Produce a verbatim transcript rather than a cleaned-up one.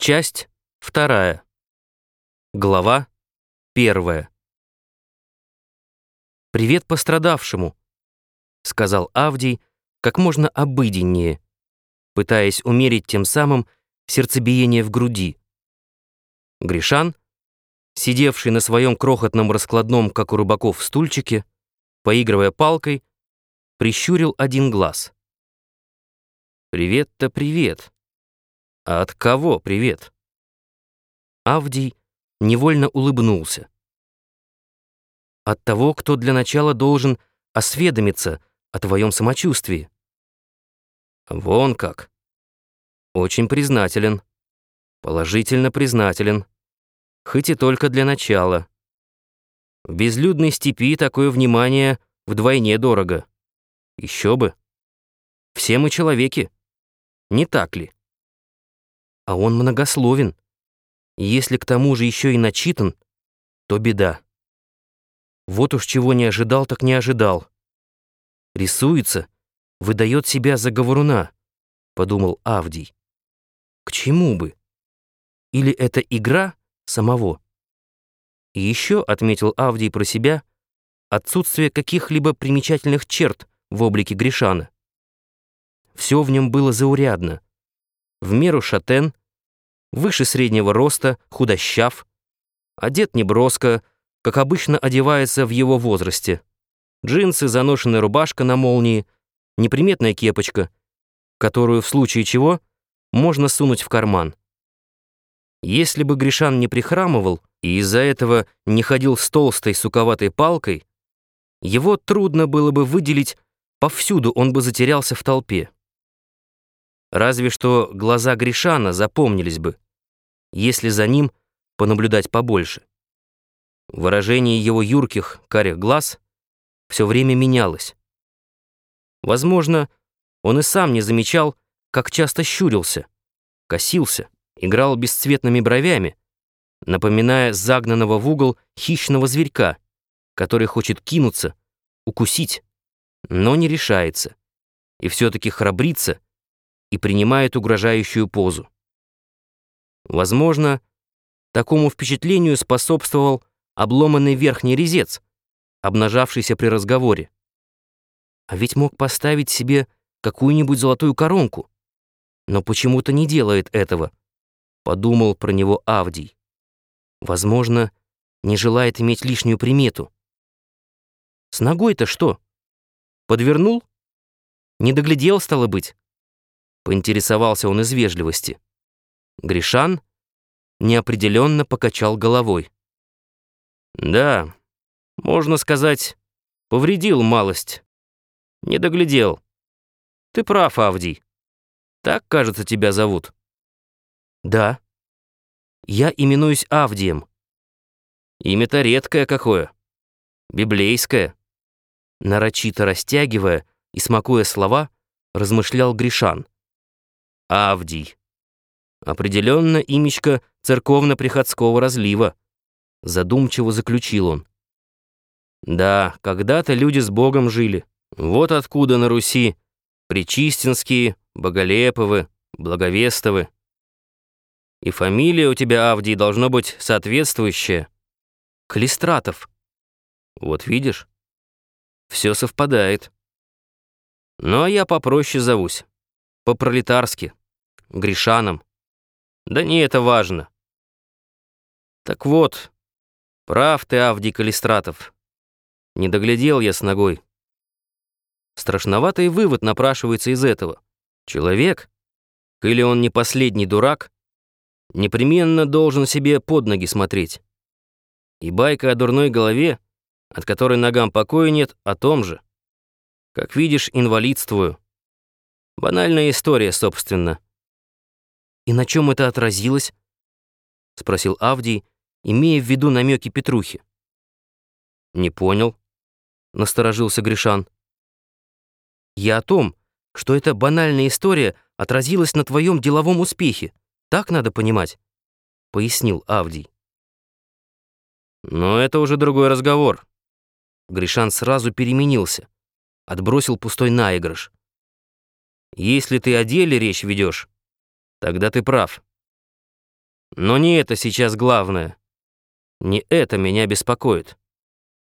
Часть вторая. Глава первая. «Привет пострадавшему», — сказал Авдий как можно обыденнее, пытаясь умерить тем самым сердцебиение в груди. Гришан, сидевший на своем крохотном раскладном, как у рыбаков, стульчике, поигрывая палкой, прищурил один глаз. «Привет-то привет. А от кого привет?» Авдий невольно улыбнулся. «От того, кто для начала должен осведомиться о твоем самочувствии». «Вон как. Очень признателен. Положительно признателен. Хоть и только для начала. В безлюдной степи такое внимание вдвойне дорого. Еще бы. Все мы человеки. Не так ли?» А он многословен. И если к тому же еще и начитан, то беда. Вот уж чего не ожидал, так не ожидал. Рисуется, выдает себя за говоруна, подумал Авдий. К чему бы? Или это игра самого? И еще, отметил Авдий про себя, отсутствие каких-либо примечательных черт в облике Гришана. Все в нем было заурядно. В меру шатен, выше среднего роста, худощав, одет неброско, как обычно одевается в его возрасте. Джинсы, заношенная рубашка на молнии, неприметная кепочка, которую в случае чего можно сунуть в карман. Если бы Гришан не прихрамывал и из-за этого не ходил с толстой суковатой палкой, его трудно было бы выделить, повсюду он бы затерялся в толпе. Разве что глаза Гришана запомнились бы, если за ним понаблюдать побольше. Выражение его юрких, карих глаз все время менялось. Возможно, он и сам не замечал, как часто щурился, косился, играл бесцветными бровями, напоминая загнанного в угол хищного зверька, который хочет кинуться, укусить, но не решается, и все-таки храбрится и принимает угрожающую позу. Возможно, такому впечатлению способствовал обломанный верхний резец, обнажавшийся при разговоре. А ведь мог поставить себе какую-нибудь золотую коронку, но почему-то не делает этого, подумал про него Авдий. Возможно, не желает иметь лишнюю примету. С ногой-то что? Подвернул? Не доглядел, стало быть? Поинтересовался он из вежливости. Гришан неопределенно покачал головой. Да, можно сказать, повредил малость. Не доглядел. Ты прав, Авдий. Так, кажется, тебя зовут. Да. Я именуюсь Авдием. Имя-то редкое какое. Библейское. Нарочито растягивая и смакуя слова, размышлял Гришан. Авдий. Определенно имечко церковно-приходского разлива. Задумчиво заключил он. Да, когда-то люди с Богом жили. Вот откуда на Руси Пречистинские, Боголеповы, Благовестовы. И фамилия у тебя, Авдий, должно быть соответствующая. Калистратов. Вот видишь, все совпадает. Ну а я попроще зовусь. По-пролетарски. Гришаном. Да не это важно. Так вот, прав ты, Авдий Калистратов. Не доглядел я с ногой. Страшноватый вывод напрашивается из этого. Человек, или он не последний дурак, непременно должен себе под ноги смотреть. И байка о дурной голове, от которой ногам покоя нет, о том же. Как видишь, инвалидствую. Банальная история, собственно. «И на чем это отразилось?» — спросил Авдий, имея в виду намеки Петрухи. «Не понял», — насторожился Гришан. «Я о том, что эта банальная история отразилась на твоем деловом успехе. Так надо понимать», — пояснил Авдий. «Но это уже другой разговор». Гришан сразу переменился, отбросил пустой наигрыш. «Если ты о деле речь ведешь, тогда ты прав. Но не это сейчас главное. Не это меня беспокоит.